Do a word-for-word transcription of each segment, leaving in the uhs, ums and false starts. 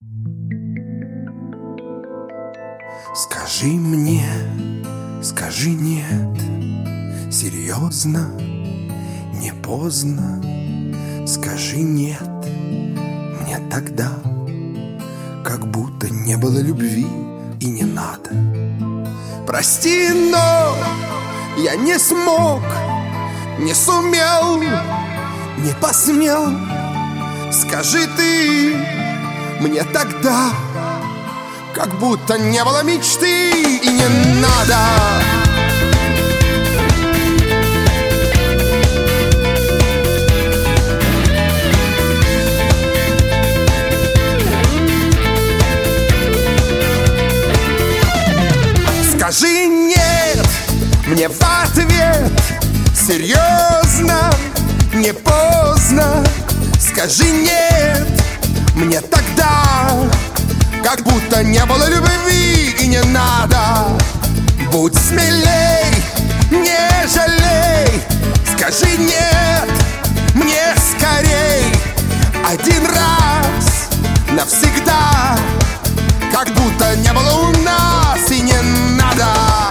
Скажи мне, скажи нет, серьезно, не поздно. Скажи нет мне тогда, как будто не было любви и не надо. Прости, но я не смог, не сумел, не посмел. Скажи ты мне тогда, как будто не было мечты и не надо. Скажи нет мне в ответ, серьезно, не поздно. Скажи нет мне тогда, как будто не было любви и не надо. Будь смелей, не жалей. Скажи нет мне скорей, один раз навсегда, как будто не было у нас и не надо.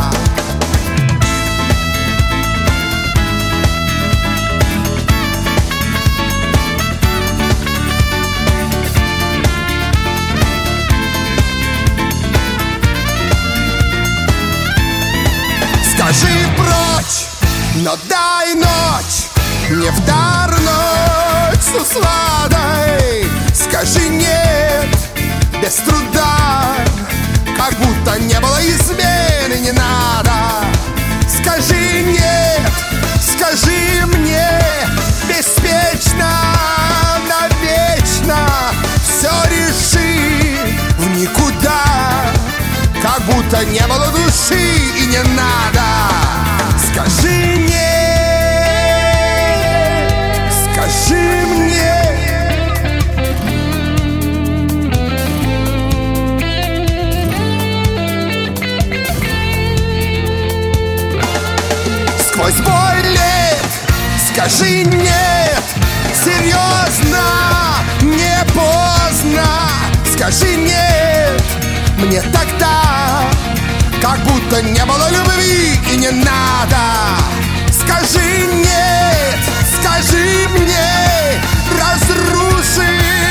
Скажи прочь, но дай ночь, не в дар ночь с усладой. Скажи нет без труда, как будто не было измены, не надо. Скажи нет, скажи мне беспечно, навечно. Все реши в никуда, как будто не было души и не надо. Скажи нет, скажи мне. Сквозь боль лет скажи нет, серьезно, не поздно. Скажи нет мне тогда, как будто не было любви и не надо. Скажи нет, скажи мне, разруши